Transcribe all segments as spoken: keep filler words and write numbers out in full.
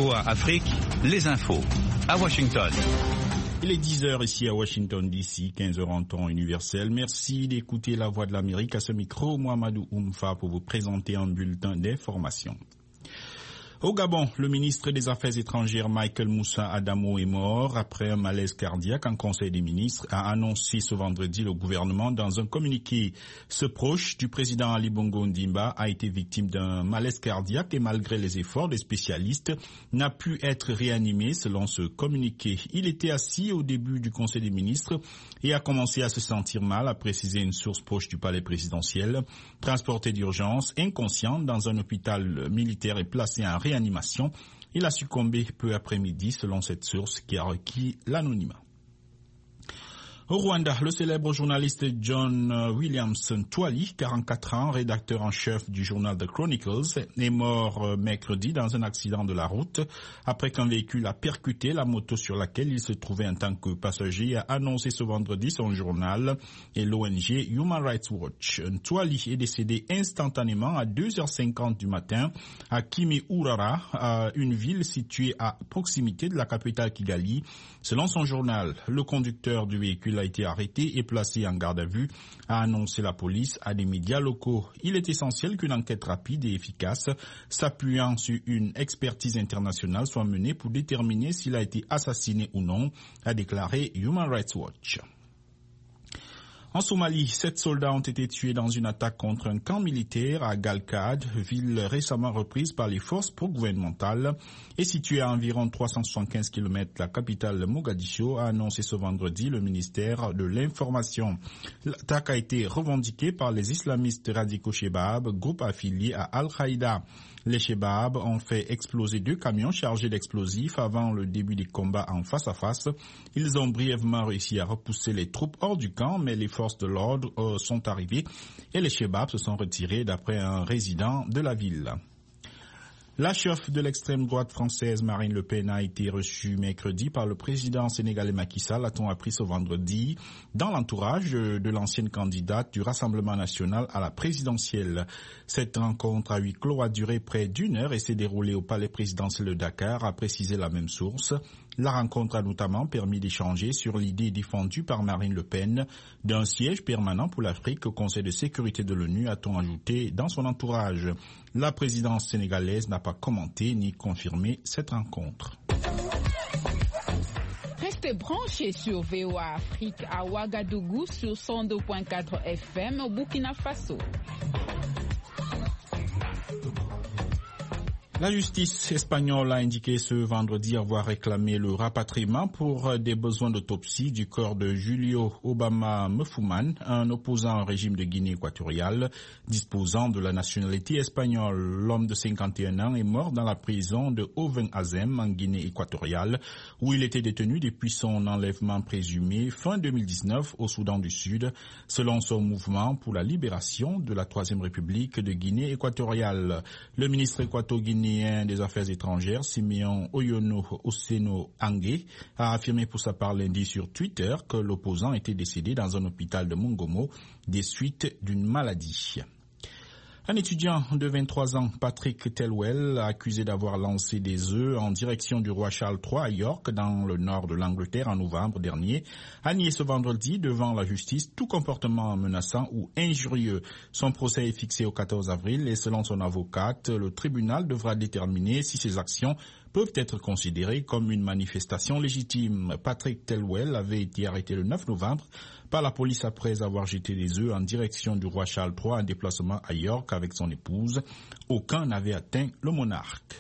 V O A Afrique, les infos. À Washington. Il est dix heures ici à Washington D C, quinze heures en temps universel. Merci d'écouter la Voix de l'Amérique. À ce micro, Mohamedou Oumfa pour vous présenter un bulletin d'information. Au Gabon, le ministre des Affaires étrangères Michael Moussa Adamo est mort après un malaise cardiaque. Un conseil des ministres a annoncé ce vendredi le gouvernement dans un communiqué. Ce proche du président Ali Bongo Ondimba a été victime d'un malaise cardiaque et malgré les efforts des spécialistes, n'a pu être réanimé selon ce communiqué. Il était assis au début du conseil des ministres et a commencé à se sentir mal, a précisé une source proche du palais présidentiel. Transporté d'urgence, inconscient dans un hôpital militaire et placé en réanimation. Il a succombé peu après-midi selon cette source qui a requis l'anonymat. Au Rwanda, le célèbre journaliste John Williamson Twali, quarante-quatre ans, rédacteur en chef du journal The Chronicles, est mort mercredi dans un accident de la route après qu'un véhicule a percuté la moto sur laquelle il se trouvait en tant que passager, a annoncé ce vendredi son journal et l'O N G Human Rights Watch. Twali est décédé instantanément à deux heures cinquante du matin à Kimihurura, une ville située à proximité de la capitale Kigali. Selon son journal, le conducteur du véhicule a été arrêté et placé en garde à vue, a annoncé la police à des médias locaux. Il est essentiel qu'une enquête rapide et efficace, s'appuyant sur une expertise internationale, soit menée pour déterminer s'il a été assassiné ou non, a déclaré Human Rights Watch. En Somalie, sept soldats ont été tués dans une attaque contre un camp militaire à Galkad, ville récemment reprise par les forces pro-gouvernementales et située à environ trois cent soixante-quinze kilomètres de la capitale Mogadiscio, a annoncé ce vendredi le ministère de l'Information. L'attaque a été revendiquée par les islamistes radicaux Shebab, groupe affilié à Al-Qaïda. Les Shebab ont fait exploser deux camions chargés d'explosifs avant le début des combats en face à face. Ils ont brièvement réussi à repousser les troupes hors du camp, mais les forces de l'ordre euh, sont arrivées et les Shebab se sont retirés d'après un résident de la ville. La chef de l'extrême droite française, Marine Le Pen, a été reçue mercredi par le président sénégalais Macky Sall, a-t-on appris ce vendredi, dans l'entourage de l'ancienne candidate du Rassemblement national à la présidentielle. Cette rencontre à huis clos a duré près d'une heure et s'est déroulée au palais présidentiel de Dakar, a précisé la même source. La rencontre a notamment permis d'échanger sur l'idée défendue par Marine Le Pen d'un siège permanent pour l'Afrique au Conseil de sécurité de l'ONU, a-t-on ajouté dans son entourage. La présidence sénégalaise n'a pas commenté ni confirmé cette rencontre. Restez branchés sur V O A Afrique à Ouagadougou sur cent deux virgule quatre F M au Burkina Faso. La justice espagnole a indiqué ce vendredi avoir réclamé le rapatriement pour des besoins d'autopsie du corps de Julio Obama Mefouman, un opposant au régime de Guinée équatoriale, disposant de la nationalité espagnole. L'homme de cinquante et un ans est mort dans la prison de Oven Azem en Guinée équatoriale, où il était détenu depuis son enlèvement présumé fin deux mille dix-neuf au Soudan du Sud, selon son mouvement pour la libération de la Troisième République de Guinée équatoriale. Le ministre équato-guinéen des Affaires étrangères, Simeon Oyono Oseno Angé, a affirmé pour sa part lundi sur Twitter que l'opposant était décédé dans un hôpital de Mongomo des suites d'une maladie. Un étudiant de vingt-trois ans, Patrick Telwell, accusé d'avoir lancé des œufs en direction du roi Charles trois à York, dans le nord de l'Angleterre, en novembre dernier, a nié ce vendredi devant la justice tout comportement menaçant ou injurieux. Son procès est fixé au quatorze avril et selon son avocate, le tribunal devra déterminer si ces actions peuvent être considérées comme une manifestation légitime. Patrick Telwell avait été arrêté le neuf novembre par la police après avoir jeté des œufs en direction du roi Charles trois en déplacement à York avec son épouse. Aucun n'avait atteint le monarque.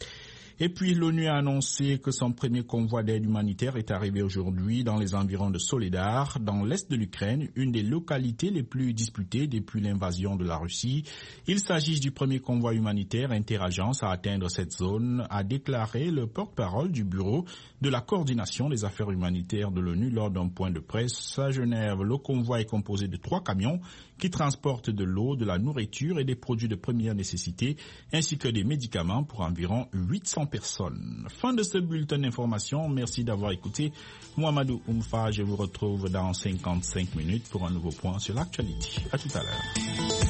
Et puis l'ONU a annoncé que son premier convoi d'aide humanitaire est arrivé aujourd'hui dans les environs de Soledar, dans l'est de l'Ukraine, une des localités les plus disputées depuis l'invasion de la Russie. Il s'agit du premier convoi humanitaire interagence à atteindre cette zone, a déclaré le porte-parole du bureau de la coordination des affaires humanitaires de l'ONU lors d'un point de presse à Genève. Le convoi est composé de trois camions qui transportent de l'eau, de la nourriture et des produits de première nécessité, ainsi que des médicaments pour environ huit cents personnes. Fin de ce bulletin d'information. Merci d'avoir écouté. Mohamedou Oumfa, je vous retrouve dans cinquante-cinq minutes pour un nouveau point sur l'actualité. À tout à l'heure.